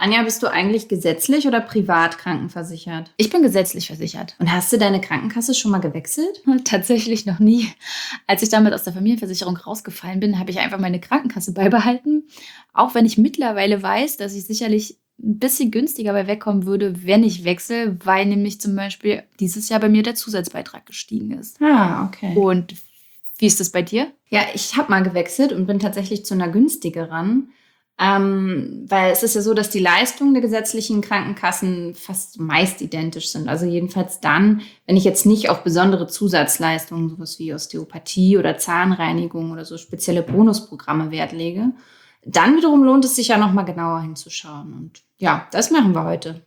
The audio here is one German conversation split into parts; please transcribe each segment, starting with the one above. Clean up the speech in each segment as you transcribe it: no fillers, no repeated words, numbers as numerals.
Anja, bist du eigentlich gesetzlich oder privat krankenversichert? Ich bin gesetzlich versichert. Und hast du deine Krankenkasse schon mal gewechselt? Tatsächlich noch nie. Als ich damit aus der Familienversicherung rausgefallen bin, habe ich einfach meine Krankenkasse beibehalten. Auch wenn ich mittlerweile weiß, dass ich sicherlich ein bisschen günstiger bei wegkommen würde, wenn ich wechsle, weil nämlich zum Beispiel dieses Jahr bei mir der Zusatzbeitrag gestiegen ist. Okay. Und wie ist das bei dir? Ja, ich habe mal gewechselt und bin tatsächlich zu einer günstigeren. Weil es ist ja so, dass die Leistungen der gesetzlichen Krankenkassen fast meist identisch sind. Also jedenfalls dann, wenn ich jetzt nicht auf besondere Zusatzleistungen, sowas wie Osteopathie oder Zahnreinigung oder so spezielle Bonusprogramme Wert lege. Dann wiederum lohnt es sich ja nochmal genauer hinzuschauen. Und ja, das machen wir heute.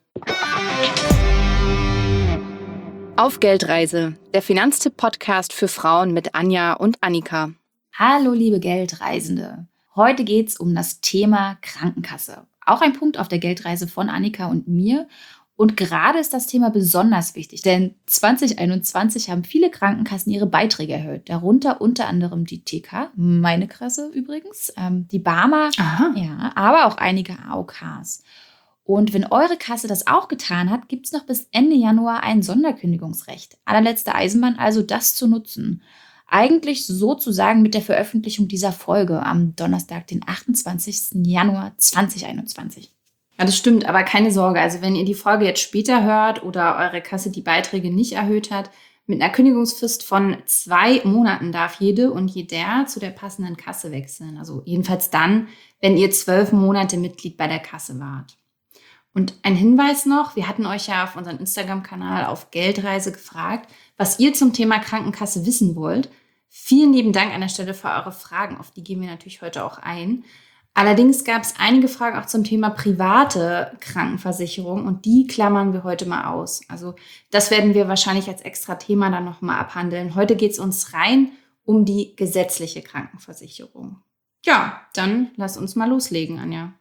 Auf Geldreise, der Finanztipp-Podcast für Frauen mit Anja und Annika. Hallo, liebe Geldreisende. Heute geht es um das Thema Krankenkasse. Auch ein Punkt auf der Geldreise von Annika und mir. Und gerade ist das Thema besonders wichtig, denn 2021 haben viele Krankenkassen ihre Beiträge erhöht. Darunter unter anderem die TK, meine Kasse übrigens, die Barmer, ja, aber auch einige AOKs. Und wenn eure Kasse das auch getan hat, gibt es noch bis Ende Januar ein Sonderkündigungsrecht. Allerletzte Eisenbahn also, das zu nutzen. Eigentlich sozusagen mit der Veröffentlichung dieser Folge am Donnerstag, den 28. Januar 2021. Ja, das stimmt, aber keine Sorge. Also wenn ihr die Folge jetzt später hört oder eure Kasse die Beiträge nicht erhöht hat, mit einer Kündigungsfrist von 2 Monaten darf jede und jeder zu der passenden Kasse wechseln. Also jedenfalls dann, wenn ihr 12 Monate Mitglied bei der Kasse wart. Und ein Hinweis noch, wir hatten euch ja auf unserem Instagram-Kanal auf Geldreise gefragt, was ihr zum Thema Krankenkasse wissen wollt. Vielen lieben Dank an der Stelle für eure Fragen, auf die gehen wir natürlich heute auch ein. Allerdings gab es einige Fragen auch zum Thema private Krankenversicherung und die klammern wir heute mal aus. Also das werden wir wahrscheinlich als extra Thema dann nochmal abhandeln. Heute geht es uns rein um die gesetzliche Krankenversicherung. Ja, dann lass uns mal loslegen, Anja.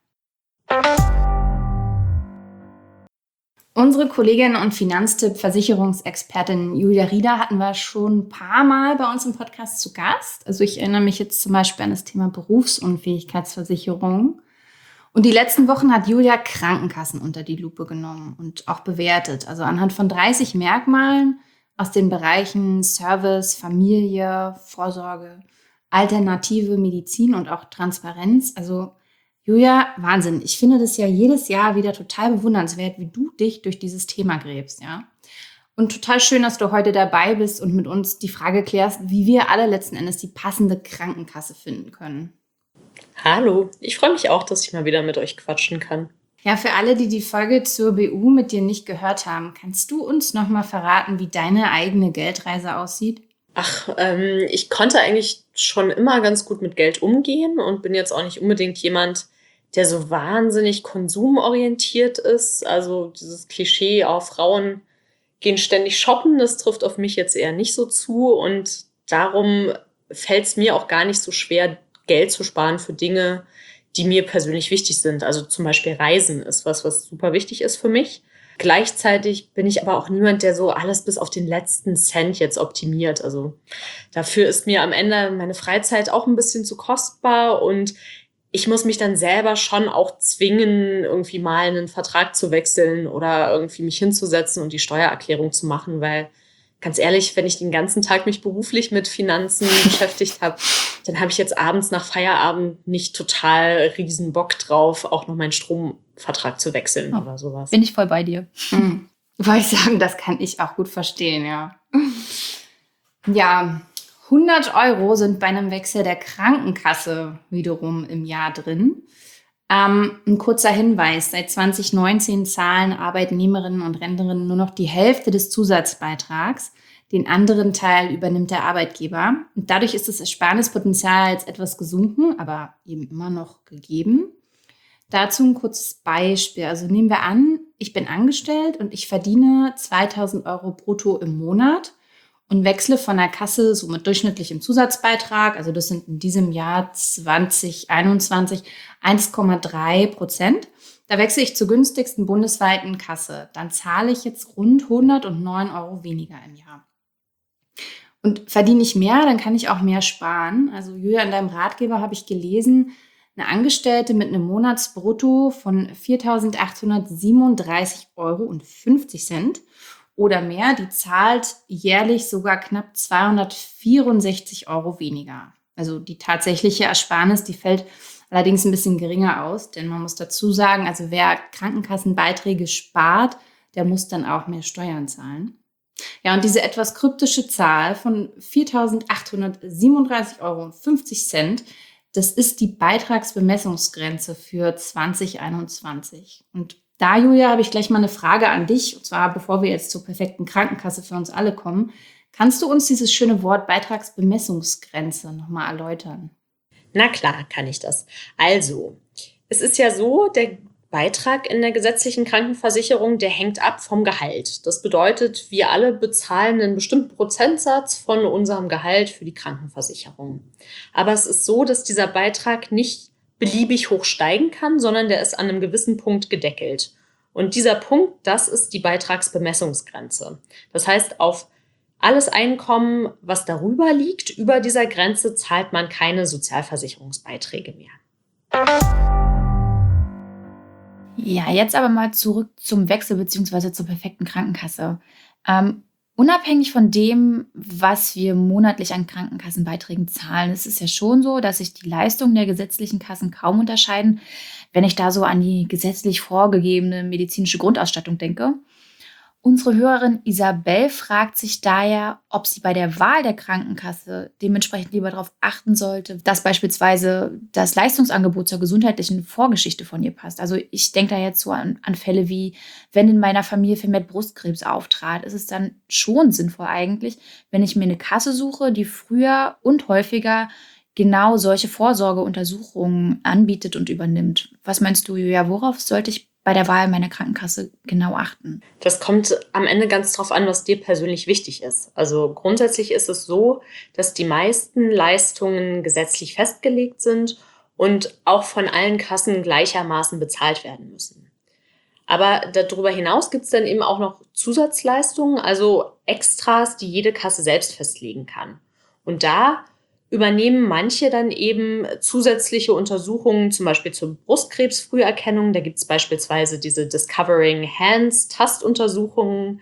Unsere Kollegin und Finanztipp-Versicherungsexpertin Julia Rieder hatten wir schon ein paar Mal bei uns im Podcast zu Gast. Also ich erinnere mich jetzt zum Beispiel an das Thema Berufsunfähigkeitsversicherung. Und die letzten Wochen hat Julia Krankenkassen unter die Lupe genommen und auch bewertet. Also anhand von 30 Merkmalen aus den Bereichen Service, Familie, Vorsorge, alternative Medizin und auch Transparenz. Also Julia, Wahnsinn. Ich finde das ja jedes Jahr wieder total bewundernswert, wie du dich durch dieses Thema gräbst, ja. Und total schön, dass du heute dabei bist und mit uns die Frage klärst, wie wir alle letzten Endes die passende Krankenkasse finden können. Hallo, ich freue mich auch, dass ich mal wieder mit euch quatschen kann. Ja, für alle, die die Folge zur BU mit dir nicht gehört haben, kannst du uns nochmal verraten, wie deine eigene Geldreise aussieht? Ich konnte eigentlich schon immer ganz gut mit Geld umgehen und bin jetzt auch nicht unbedingt jemand, der so wahnsinnig konsumorientiert ist. Also dieses Klischee, auch Frauen gehen ständig shoppen, das trifft auf mich jetzt eher nicht so zu. Und darum fällt es mir auch gar nicht so schwer, Geld zu sparen für Dinge, die mir persönlich wichtig sind. Also zum Beispiel Reisen ist was super wichtig ist für mich. Gleichzeitig bin ich aber auch niemand, der so alles bis auf den letzten Cent jetzt optimiert. Also dafür ist mir am Ende meine Freizeit auch ein bisschen zu kostbar und ich muss mich dann selber schon auch zwingen, irgendwie mal einen Vertrag zu wechseln oder irgendwie mich hinzusetzen und die Steuererklärung zu machen, weil ganz ehrlich, wenn ich den ganzen Tag mich beruflich mit Finanzen beschäftigt habe, dann habe ich jetzt abends nach Feierabend nicht total riesen Bock drauf, auch noch meinen Stromvertrag zu wechseln oder sowas. Bin ich voll bei dir. Wollte ich sagen, das kann ich auch gut verstehen, ja. Ja, 100 € sind bei einem Wechsel der Krankenkasse wiederum im Jahr drin. Ein kurzer Hinweis, seit 2019 zahlen Arbeitnehmerinnen und Rentnerinnen nur noch die Hälfte des Zusatzbeitrags. Den anderen Teil übernimmt der Arbeitgeber. Und dadurch ist das Ersparnispotenzial jetzt etwas gesunken, aber eben immer noch gegeben. Dazu ein kurzes Beispiel. Also nehmen wir an, ich bin angestellt und ich verdiene 2.000 € brutto im Monat und wechsle von der Kasse so mit durchschnittlichem Zusatzbeitrag, also das sind in diesem Jahr 2021 1,3%. Da wechsle ich zur günstigsten bundesweiten Kasse. Dann zahle ich jetzt rund 109 € weniger im Jahr. Und verdiene ich mehr, dann kann ich auch mehr sparen. Also Julia, in deinem Ratgeber habe ich gelesen, Eine Angestellte mit einem Monatsbrutto von 4.837,50 Euro oder mehr, die zahlt jährlich sogar knapp 264 Euro weniger. Also die tatsächliche Ersparnis, die fällt allerdings ein bisschen geringer aus, denn man muss dazu sagen, also wer Krankenkassenbeiträge spart, der muss dann auch mehr Steuern zahlen. Ja, und diese etwas kryptische Zahl von 4.837,50 Euro, das ist die Beitragsbemessungsgrenze für 2021. Und da, Julia, habe ich gleich mal eine Frage an dich, und zwar bevor wir jetzt zur perfekten Krankenkasse für uns alle kommen. Kannst du uns dieses schöne Wort Beitragsbemessungsgrenze nochmal erläutern? Na klar, kann ich das. Also, es ist ja so, der Beitrag in der gesetzlichen Krankenversicherung, der hängt ab vom Gehalt. Das bedeutet, wir alle bezahlen einen bestimmten Prozentsatz von unserem Gehalt für die Krankenversicherung. Aber es ist so, dass dieser Beitrag nicht beliebig hoch steigen kann, sondern der ist an einem gewissen Punkt gedeckelt. Und dieser Punkt, das ist die Beitragsbemessungsgrenze. Das heißt, auf alles Einkommen, was darüber liegt, über dieser Grenze, zahlt man keine Sozialversicherungsbeiträge mehr. Ja, jetzt aber mal zurück zum Wechsel bzw. zur perfekten Krankenkasse. Unabhängig von dem, was wir monatlich an Krankenkassenbeiträgen zahlen, ist es ja schon so, dass sich die Leistungen der gesetzlichen Kassen kaum unterscheiden, wenn ich da so an die gesetzlich vorgegebene medizinische Grundausstattung denke. Unsere Hörerin Isabel fragt sich daher, ob sie bei der Wahl der Krankenkasse dementsprechend lieber darauf achten sollte, dass beispielsweise das Leistungsangebot zur gesundheitlichen Vorgeschichte von ihr passt. Also ich denke da jetzt so an Fälle wie, wenn in meiner Familie vermehrt Brustkrebs auftrat, ist es dann schon sinnvoll eigentlich, wenn ich mir eine Kasse suche, die früher und häufiger genau solche Vorsorgeuntersuchungen anbietet und übernimmt. Was meinst du, Julia, worauf sollte ich bei der Wahl meiner Krankenkasse genau achten? Das kommt am Ende ganz drauf an, was dir persönlich wichtig ist. Also grundsätzlich ist es so, dass die meisten Leistungen gesetzlich festgelegt sind und auch von allen Kassen gleichermaßen bezahlt werden müssen. Aber darüber hinaus gibt es dann eben auch noch Zusatzleistungen, also Extras, die jede Kasse selbst festlegen kann. Und da übernehmen manche dann eben zusätzliche Untersuchungen, zum Beispiel zur Brustkrebsfrüherkennung. Da gibt es beispielsweise diese Discovering Hands Tastuntersuchungen,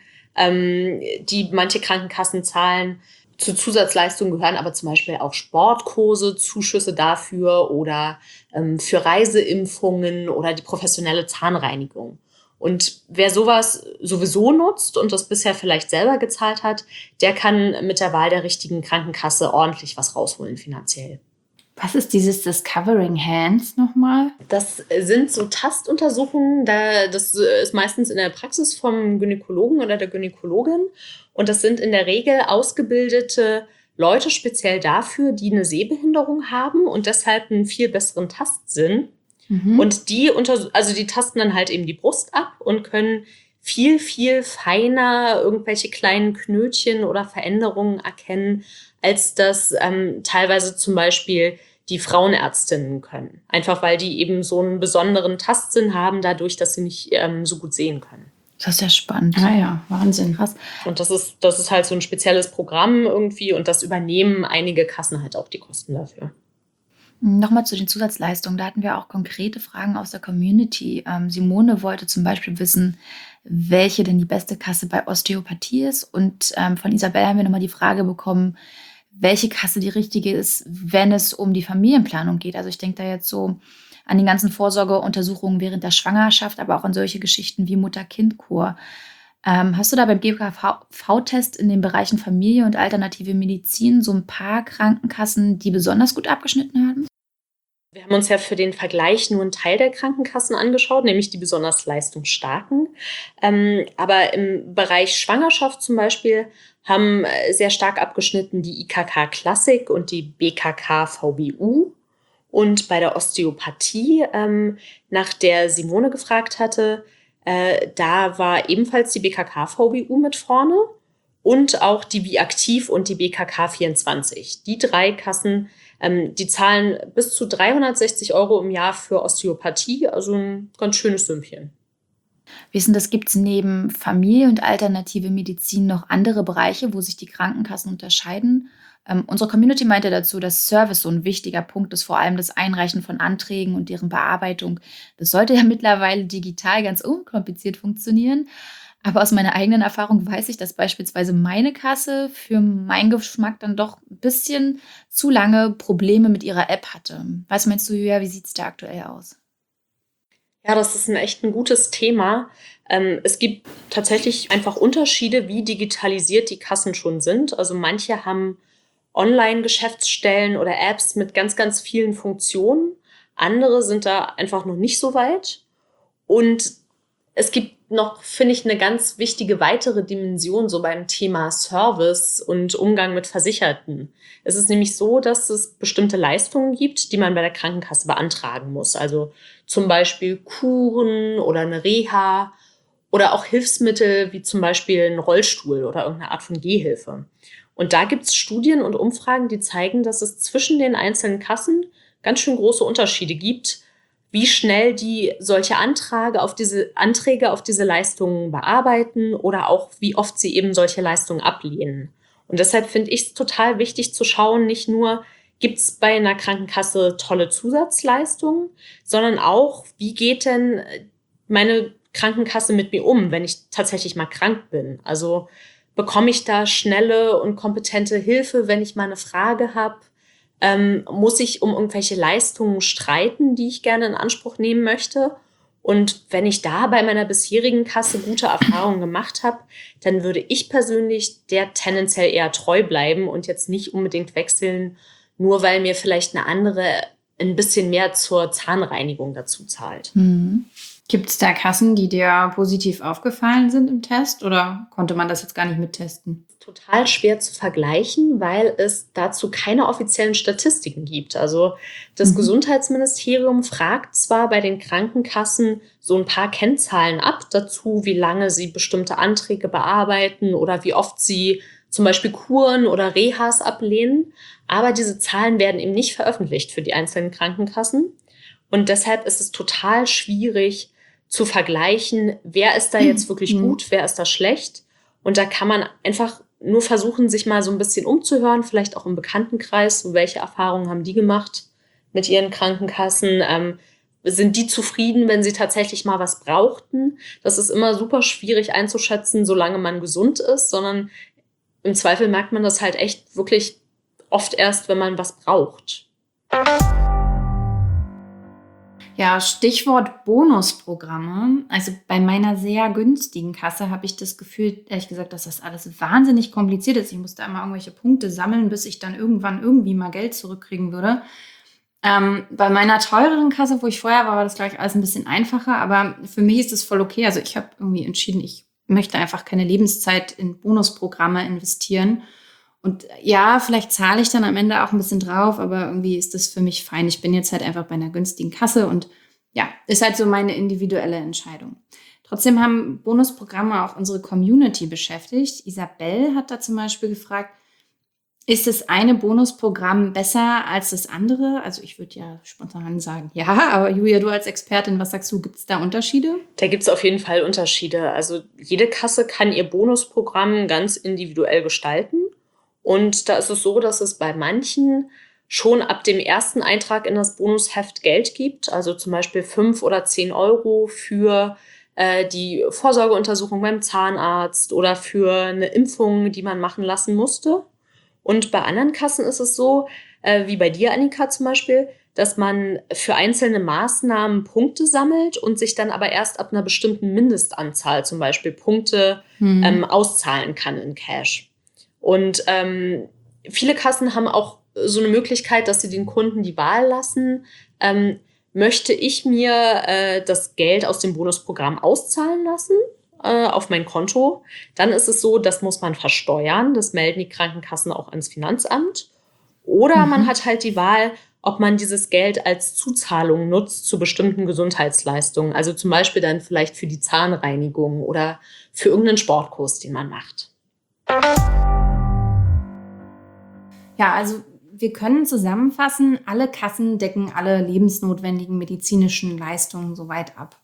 die manche Krankenkassen zahlen. Zu Zusatzleistungen gehören aber zum Beispiel auch Sportkurse, Zuschüsse dafür oder für Reiseimpfungen oder die professionelle Zahnreinigung. Und wer sowas sowieso nutzt und das bisher vielleicht selber gezahlt hat, der kann mit der Wahl der richtigen Krankenkasse ordentlich was rausholen finanziell. Was ist dieses Discovering Hands nochmal? Das sind so Tastuntersuchungen, das ist meistens in der Praxis vom Gynäkologen oder der Gynäkologin. Und das sind in der Regel ausgebildete Leute speziell dafür, die eine Sehbehinderung haben und deshalb einen viel besseren Tastsinn. Und die tasten dann halt eben die Brust ab und können viel, viel feiner irgendwelche kleinen Knötchen oder Veränderungen erkennen, als das teilweise zum Beispiel die Frauenärztinnen können. Einfach weil die eben so einen besonderen Tastsinn haben, dadurch, dass sie nicht so gut sehen können. Das ist ja spannend. Ah ja, Wahnsinn. Krass. Und das ist halt so ein spezielles Programm irgendwie und das übernehmen einige Kassen halt auch die Kosten dafür. Nochmal zu den Zusatzleistungen. Da hatten wir auch konkrete Fragen aus der Community. Simone wollte zum Beispiel wissen, welche denn die beste Kasse bei Osteopathie ist. Und von Isabel haben wir nochmal die Frage bekommen, welche Kasse die richtige ist, wenn es um die Familienplanung geht. Also ich denke da jetzt so an die ganzen Vorsorgeuntersuchungen während der Schwangerschaft, aber auch an solche Geschichten wie Mutter-Kind-Kur. Hast du da beim GKV-Test in den Bereichen Familie und alternative Medizin so ein paar Krankenkassen, die besonders gut abgeschnitten haben? Wir haben uns ja für den Vergleich nur einen Teil der Krankenkassen angeschaut, nämlich die besonders leistungsstarken. Aber im Bereich Schwangerschaft zum Beispiel haben sehr stark abgeschnitten die IKK Klassik und die BKK VBU. Und bei der Osteopathie, nach der Simone gefragt hatte, da war ebenfalls die BKK VBU mit vorne und auch die Biaktiv und die BKK 24. Die drei Kassen, die zahlen bis zu 360 Euro im Jahr für Osteopathie, also ein ganz schönes Sümmchen. Wissen, das gibt es neben Familie und alternative Medizin noch andere Bereiche, wo sich die Krankenkassen unterscheiden? Unsere Community meinte dazu, dass Service so ein wichtiger Punkt ist, vor allem das Einreichen von Anträgen und deren Bearbeitung. Das sollte ja mittlerweile digital ganz unkompliziert funktionieren. Aber aus meiner eigenen Erfahrung weiß ich, dass beispielsweise meine Kasse für meinen Geschmack dann doch ein bisschen zu lange Probleme mit ihrer App hatte. Was meinst du, Julia, wie sieht es da aktuell aus? Ja, das ist echt ein gutes Thema. Es gibt tatsächlich einfach Unterschiede, wie digitalisiert die Kassen schon sind. Also manche haben Online-Geschäftsstellen oder Apps mit ganz, ganz vielen Funktionen. Andere sind da einfach noch nicht so weit. Und es gibt noch, finde ich, eine ganz wichtige weitere Dimension so beim Thema Service und Umgang mit Versicherten. Es ist nämlich so, dass es bestimmte Leistungen gibt, die man bei der Krankenkasse beantragen muss. Also zum Beispiel Kuren oder eine Reha oder auch Hilfsmittel wie zum Beispiel ein Rollstuhl oder irgendeine Art von Gehhilfe. Und da gibt es Studien und Umfragen, die zeigen, dass es zwischen den einzelnen Kassen ganz schön große Unterschiede gibt, wie schnell die solche Anträge auf diese Leistungen bearbeiten oder auch wie oft sie eben solche Leistungen ablehnen. Und deshalb finde ich es total wichtig zu schauen, nicht nur, gibt es bei einer Krankenkasse tolle Zusatzleistungen, sondern auch, wie geht denn meine Krankenkasse mit mir um, wenn ich tatsächlich mal krank bin? Also bekomme ich da schnelle und kompetente Hilfe, wenn ich mal eine Frage habe? Muss ich um irgendwelche Leistungen streiten, die ich gerne in Anspruch nehmen möchte? Und wenn ich da bei meiner bisherigen Kasse gute Erfahrungen gemacht habe, dann würde ich persönlich der tendenziell eher treu bleiben und jetzt nicht unbedingt wechseln, nur weil mir vielleicht eine andere ein bisschen mehr zur Zahnreinigung dazu zahlt. Gibt es da Kassen, die dir positiv aufgefallen sind im Test oder konnte man das jetzt gar nicht mittesten? Total schwer zu vergleichen, weil es dazu keine offiziellen Statistiken gibt. Also das Gesundheitsministerium fragt zwar bei den Krankenkassen so ein paar Kennzahlen ab dazu, wie lange sie bestimmte Anträge bearbeiten oder wie oft sie zum Beispiel Kuren oder Rehas ablehnen, aber diese Zahlen werden eben nicht veröffentlicht für die einzelnen Krankenkassen. Und deshalb ist es total schwierig zu vergleichen, wer ist da jetzt wirklich gut, wer ist da schlecht. Und da kann man einfach nur versuchen, sich mal so ein bisschen umzuhören, vielleicht auch im Bekanntenkreis, so welche Erfahrungen haben die gemacht mit ihren Krankenkassen. Sind die zufrieden, wenn sie tatsächlich mal was brauchten? Das ist immer super schwierig einzuschätzen, solange man gesund ist, sondern im Zweifel merkt man das halt echt wirklich oft erst, wenn man was braucht. Ja, Stichwort Bonusprogramme. Also bei meiner sehr günstigen Kasse habe ich das Gefühl, ehrlich gesagt, dass das alles wahnsinnig kompliziert ist. Ich musste immer irgendwelche Punkte sammeln, bis ich dann irgendwann irgendwie mal Geld zurückkriegen würde. Bei meiner teureren Kasse, wo ich vorher war das, glaube ich, alles ein bisschen einfacher. Aber für mich ist das voll okay. Also ich habe irgendwie entschieden, ich möchte einfach keine Lebenszeit in Bonusprogramme investieren. Und ja, vielleicht zahle ich dann am Ende auch ein bisschen drauf, aber irgendwie ist das für mich fein. Ich bin jetzt halt einfach bei einer günstigen Kasse und ja, ist halt so meine individuelle Entscheidung. Trotzdem haben Bonusprogramme auch unsere Community beschäftigt. Isabel hat da zum Beispiel gefragt, ist das eine Bonusprogramm besser als das andere? Also ich würde ja spontan sagen, ja, aber Julia, du als Expertin, was sagst du, gibt es da Unterschiede? Da gibt es auf jeden Fall Unterschiede. Also jede Kasse kann ihr Bonusprogramm ganz individuell gestalten. Und da ist es so, dass es bei manchen schon ab dem ersten Eintrag in das Bonusheft Geld gibt. Also zum Beispiel 5 oder 10 Euro für die Vorsorgeuntersuchung beim Zahnarzt oder für eine Impfung, die man machen lassen musste. Und bei anderen Kassen ist es so, wie bei dir, Annika zum Beispiel, dass man für einzelne Maßnahmen Punkte sammelt und sich dann aber erst ab einer bestimmten Mindestanzahl zum Beispiel Punkte auszahlen kann in Cash. Und viele Kassen haben auch so eine Möglichkeit, dass sie den Kunden die Wahl lassen, möchte ich mir das Geld aus dem Bonusprogramm auszahlen lassen auf mein Konto. Dann ist es so, das muss man versteuern. Das melden die Krankenkassen auch ans Finanzamt. Oder man hat halt die Wahl, ob man dieses Geld als Zuzahlung nutzt zu bestimmten Gesundheitsleistungen. Also zum Beispiel dann vielleicht für die Zahnreinigung oder für irgendeinen Sportkurs, den man macht. Ja, also wir können zusammenfassen, alle Kassen decken alle lebensnotwendigen medizinischen Leistungen soweit ab.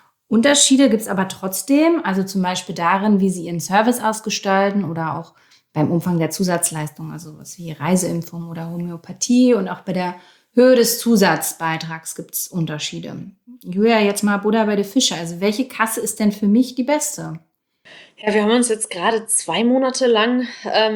Unterschiede gibt es aber trotzdem, also zum Beispiel darin, wie sie ihren Service ausgestalten oder auch beim Umfang der Zusatzleistung, also was wie Reiseimpfung oder Homöopathie, und auch bei der Höhe des Zusatzbeitrags gibt es Unterschiede. Julia, jetzt mal Buddha bei den Fische. Also welche Kasse ist denn für mich die beste? Ja, wir haben uns jetzt gerade 2 Monate lang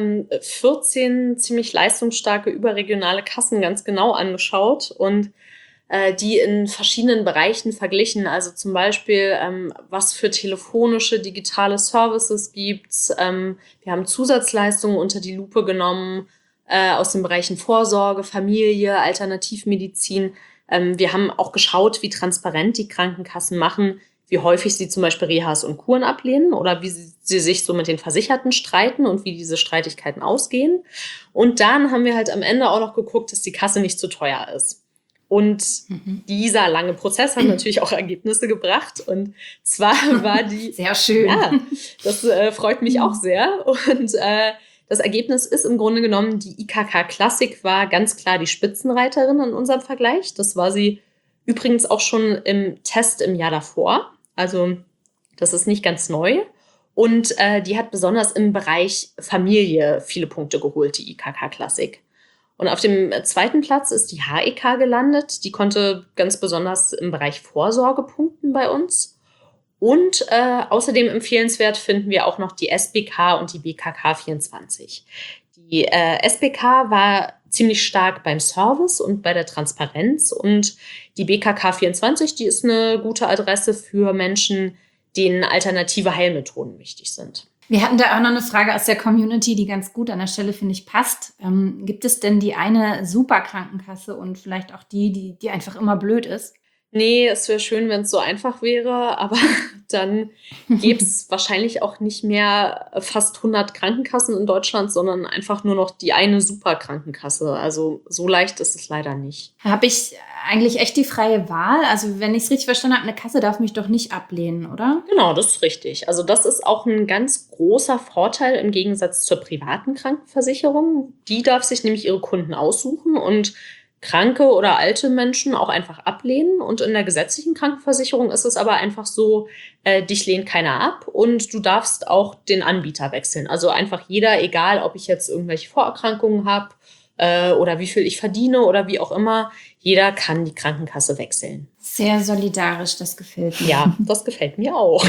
14 ziemlich leistungsstarke überregionale Kassen ganz genau angeschaut und die in verschiedenen Bereichen verglichen. Also zum Beispiel, was für telefonische, digitale Services gibt's. Wir haben Zusatzleistungen unter die Lupe genommen aus den Bereichen Vorsorge, Familie, Alternativmedizin. Wir haben auch geschaut, wie transparent die Krankenkassen machen, wie häufig sie zum Beispiel Rehas und Kuren ablehnen oder wie sie sich so mit den Versicherten streiten und wie diese Streitigkeiten ausgehen. Und dann haben wir halt am Ende auch noch geguckt, dass die Kasse nicht zu teuer ist. Und dieser lange Prozess hat natürlich auch Ergebnisse gebracht. Und zwar war die... Sehr schön. Ja, das freut mich auch sehr. Und das Ergebnis ist im Grunde genommen, die IKK Klassik war ganz klar die Spitzenreiterin in unserem Vergleich. Das war sie übrigens auch schon im Test im Jahr davor. Also das ist nicht ganz neu. Und die hat besonders im Bereich Familie viele Punkte geholt, die IKK Klassik. Und auf dem zweiten Platz ist die HEK gelandet. Die konnte ganz besonders im Bereich Vorsorge punkten bei uns. Und außerdem empfehlenswert finden wir auch noch die SBK und die BKK 24. Die SBK war ziemlich stark beim Service und bei der Transparenz. Und die BKK 24, die ist eine gute Adresse für Menschen, denen alternative Heilmethoden wichtig sind. Wir hatten da auch noch eine Frage aus der Community, die ganz gut an der Stelle, finde ich, passt. Gibt es denn die eine Superkrankenkasse und vielleicht auch die einfach immer blöd ist? Nee, es wäre schön, wenn es so einfach wäre, aber dann gäbe es wahrscheinlich auch nicht mehr fast 100 Krankenkassen in Deutschland, sondern einfach nur noch die eine Superkrankenkasse. Also so leicht ist es leider nicht. Habe ich eigentlich echt die freie Wahl? Also wenn ich es richtig verstanden habe, eine Kasse darf mich doch nicht ablehnen, oder? Genau, das ist richtig. Also das ist auch ein ganz großer Vorteil im Gegensatz zur privaten Krankenversicherung. Die darf sich nämlich ihre Kunden aussuchen und kranke oder alte Menschen auch einfach ablehnen. Und in der gesetzlichen Krankenversicherung ist es aber einfach so, dich lehnt keiner ab und du darfst auch den Anbieter wechseln. Also einfach jeder, egal ob ich jetzt irgendwelche Vorerkrankungen habe oder wie viel ich verdiene oder wie auch immer, jeder kann die Krankenkasse wechseln. Sehr solidarisch, das gefällt mir. Ja, das gefällt mir auch.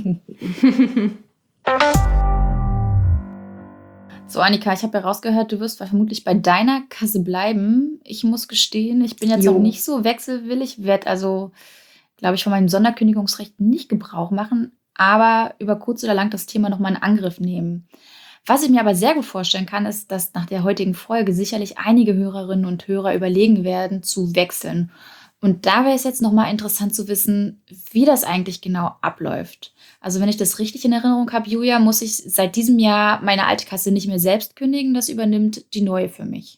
So, Annika, ich habe herausgehört, du wirst vermutlich bei deiner Kasse bleiben. Ich muss gestehen, ich bin jetzt noch nicht so wechselwillig, werde also, glaube ich, von meinem Sonderkündigungsrecht nicht Gebrauch machen, aber über kurz oder lang das Thema nochmal in Angriff nehmen. Was ich mir aber sehr gut vorstellen kann, ist, dass nach der heutigen Folge sicherlich einige Hörerinnen und Hörer überlegen werden, zu wechseln. Und da wäre es jetzt nochmal interessant zu wissen, wie das eigentlich genau abläuft. Also wenn ich das richtig in Erinnerung habe, Julia, muss ich seit diesem Jahr meine alte Kasse nicht mehr selbst kündigen. Das übernimmt die neue für mich.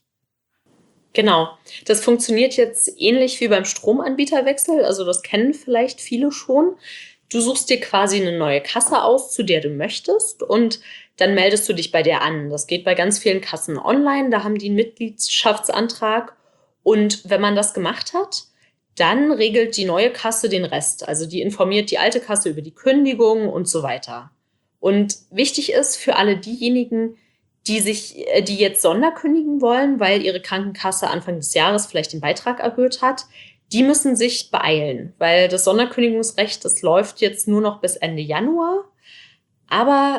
Genau. Das funktioniert jetzt ähnlich wie beim Stromanbieterwechsel. Also das kennen vielleicht viele schon. Du suchst dir quasi eine neue Kasse aus, zu der du möchtest, und dann meldest du dich bei der an. Das geht bei ganz vielen Kassen online. Da haben die einen Mitgliedschaftsantrag. Und wenn man das gemacht hat, dann regelt die neue Kasse den Rest. Also die informiert die alte Kasse über die Kündigung und so weiter. Und wichtig ist für alle diejenigen, die jetzt sonderkündigen wollen, weil ihre Krankenkasse Anfang des Jahres vielleicht den Beitrag erhöht hat, die müssen sich beeilen, weil das Sonderkündigungsrecht, das läuft jetzt nur noch bis Ende Januar. Aber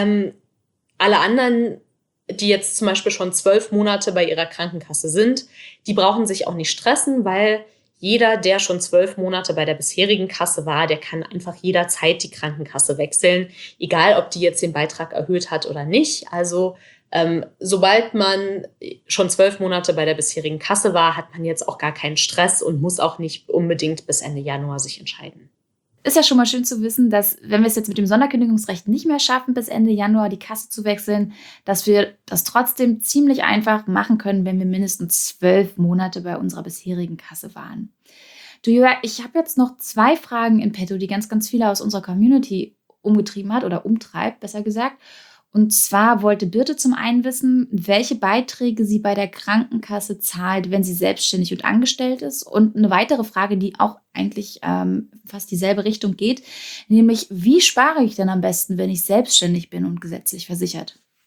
alle anderen, die jetzt zum Beispiel schon 12 Monate bei ihrer Krankenkasse sind, die brauchen sich auch nicht stressen, weil jeder, der schon 12 Monate bei der bisherigen Kasse war, der kann einfach jederzeit die Krankenkasse wechseln, egal ob die jetzt den Beitrag erhöht hat oder nicht. Also sobald man schon 12 Monate bei der bisherigen Kasse war, hat man jetzt auch gar keinen Stress und muss auch nicht unbedingt bis Ende Januar sich entscheiden. Ist ja schon mal schön zu wissen, dass, wenn wir es jetzt mit dem Sonderkündigungsrecht nicht mehr schaffen, bis Ende Januar die Kasse zu wechseln, dass wir das trotzdem ziemlich einfach machen können, wenn wir mindestens 12 Monate bei unserer bisherigen Kasse waren. Du, Julia, ich habe jetzt noch 2 Fragen in petto, die ganz, ganz viele aus unserer Community umgetrieben hat oder umtreibt, besser gesagt. Und zwar wollte Birte zum einen wissen, welche Beiträge sie bei der Krankenkasse zahlt, wenn sie selbstständig und angestellt ist. Und eine weitere Frage, die auch eigentlich fast dieselbe Richtung geht, nämlich wie spare ich denn am besten, wenn ich selbstständig bin und gesetzlich versichert?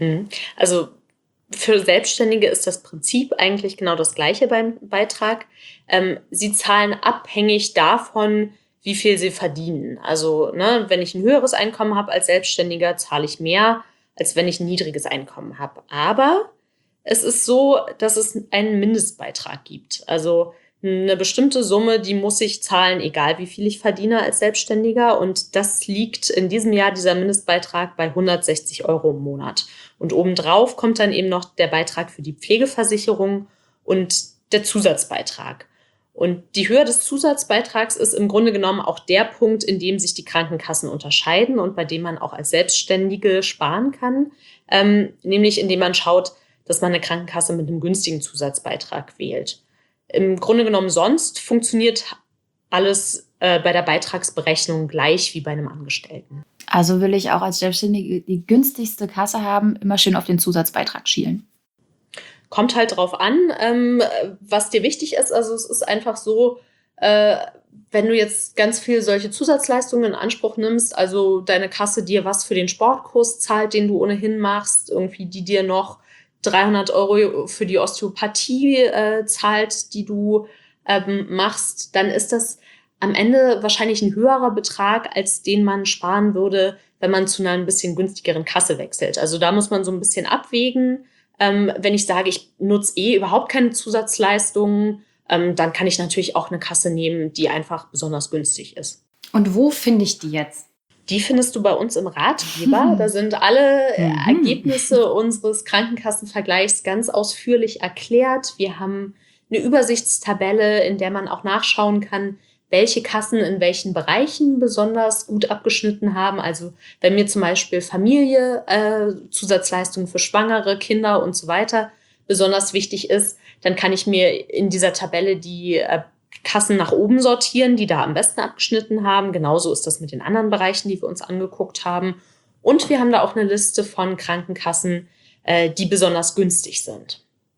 Also für Selbstständige ist das Prinzip eigentlich genau das gleiche beim Beitrag. Sie zahlen abhängig davon, wie viel sie verdienen. Also ne, wenn ich ein höheres Einkommen habe als Selbstständiger, zahle ich mehr, als wenn ich ein niedriges Einkommen habe. Aber es ist so, dass es einen Mindestbeitrag gibt. Also eine bestimmte Summe, die muss ich zahlen, egal wie viel ich verdiene als Selbstständiger. Und das liegt in diesem Jahr, dieser Mindestbeitrag, bei 160 € im Monat. Und obendrauf kommt dann eben noch der Beitrag für die Pflegeversicherung und der Zusatzbeitrag. Und die Höhe des Zusatzbeitrags ist im Grunde genommen auch der Punkt, in dem sich die Krankenkassen unterscheiden und bei dem man auch als Selbstständige sparen kann. Nämlich indem man schaut, dass man eine Krankenkasse mit einem günstigen Zusatzbeitrag wählt. Im Grunde genommen sonst funktioniert alles bei der Beitragsberechnung gleich wie bei einem Angestellten. Also will ich auch als Selbstständige die günstigste Kasse haben, immer schön auf den Zusatzbeitrag schielen. Kommt halt drauf an, was dir wichtig ist. Also es ist einfach so, wenn du jetzt ganz viel solche Zusatzleistungen in Anspruch nimmst, also deine Kasse dir was für den Sportkurs zahlt, den du ohnehin machst, irgendwie die dir noch 300 € für die Osteopathie zahlt, die du machst, dann ist das am Ende wahrscheinlich ein höherer Betrag, als den man sparen würde, wenn man zu einer ein bisschen günstigeren Kasse wechselt. Also da muss man so ein bisschen abwägen. Wenn ich sage, ich nutze überhaupt keine Zusatzleistungen, dann kann ich natürlich auch eine Kasse nehmen, die einfach besonders günstig ist. Und wo finde ich die jetzt? Die findest du bei uns im Ratgeber. Da sind alle Ergebnisse unseres Krankenkassenvergleichs ganz ausführlich erklärt. Wir haben eine Übersichtstabelle, in der man auch nachschauen kann, welche Kassen in welchen Bereichen besonders gut abgeschnitten haben. Also wenn mir zum Beispiel Familie, Zusatzleistungen für Schwangere, Kinder und so weiter besonders wichtig ist, dann kann ich mir in dieser Tabelle die Kassen nach oben sortieren, die da am besten abgeschnitten haben. Genauso ist das mit den anderen Bereichen, die wir uns angeguckt haben. Und wir haben da auch eine Liste von Krankenkassen, die besonders günstig sind.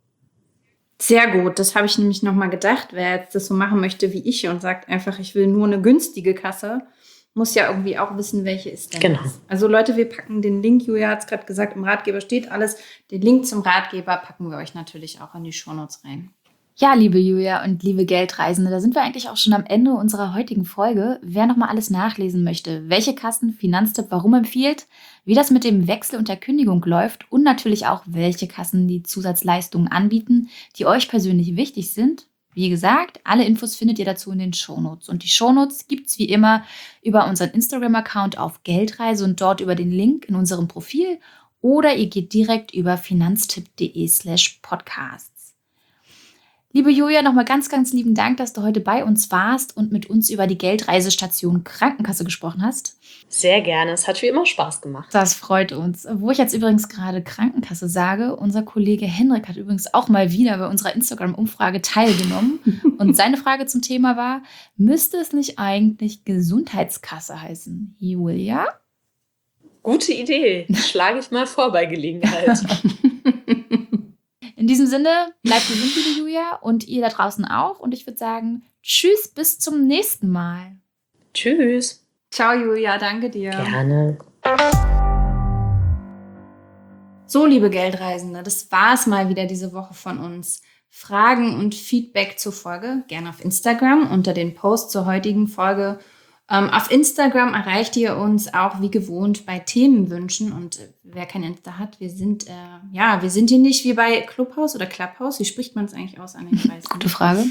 Sehr gut, das habe ich nämlich nochmal gedacht. Wer jetzt das so machen möchte wie ich und sagt einfach, ich will nur eine günstige Kasse, muss ja irgendwie auch wissen, welche ist denn Genau. das. Also Leute, wir packen den Link, Julia hat es gerade gesagt, im Ratgeber steht alles. Den Link zum Ratgeber packen wir euch natürlich auch in die Shownotes rein. Ja, liebe Julia und liebe Geldreisende, da sind wir eigentlich auch schon am Ende unserer heutigen Folge. Wer nochmal alles nachlesen möchte, welche Kassen Finanztipp warum empfiehlt, wie das mit dem Wechsel und der Kündigung läuft und natürlich auch, welche Kassen die Zusatzleistungen anbieten, die euch persönlich wichtig sind. Wie gesagt, alle Infos findet ihr dazu in den Shownotes. Und die Shownotes gibt's wie immer über unseren Instagram-Account auf Geldreise und dort über den Link in unserem Profil oder ihr geht direkt über finanztipp.de/podcasts. Liebe Julia, nochmal ganz, ganz lieben Dank, dass du heute bei uns warst und mit uns über die Geldreisestation Krankenkasse gesprochen hast. Sehr gerne, es hat wie immer Spaß gemacht. Das freut uns. Wo ich jetzt übrigens gerade Krankenkasse sage, unser Kollege Henrik hat übrigens auch mal wieder bei unserer Instagram-Umfrage teilgenommen. Und seine Frage zum Thema war, müsste es nicht eigentlich Gesundheitskasse heißen? Julia? Gute Idee, schlage ich mal vor bei Gelegenheit. In diesem Sinne, bleibt gesund, liebe Julia, und ihr da draußen auch. Und ich würde sagen, tschüss, bis zum nächsten Mal. Tschüss. Ciao, Julia, danke dir. Gerne. So, liebe Geldreisende, das war's mal wieder diese Woche von uns. Fragen und Feedback zur Folge gerne auf Instagram unter den Post zur heutigen Folge. Auf Instagram erreicht ihr uns auch wie gewohnt bei Themenwünschen. Und wer kein Insta hat, wir sind hier nicht wie bei Clubhouse oder Clubhouse. Wie spricht man es eigentlich aus? Ich weiß Gute Frage.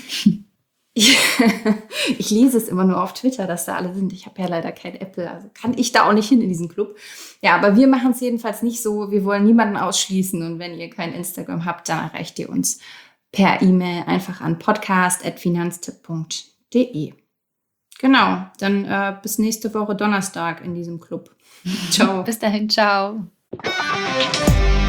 Ich lese es immer nur auf Twitter, dass da alle sind. Ich habe ja leider kein Apple, also kann ich da auch nicht hin in diesen Club. Ja, aber wir machen es jedenfalls nicht so. Wir wollen niemanden ausschließen. Und wenn ihr kein Instagram habt, dann erreicht ihr uns per E-Mail einfach an podcast@finanztipp.de. Genau, dann bis nächste Woche Donnerstag in diesem Club. Ciao. Bis dahin, ciao.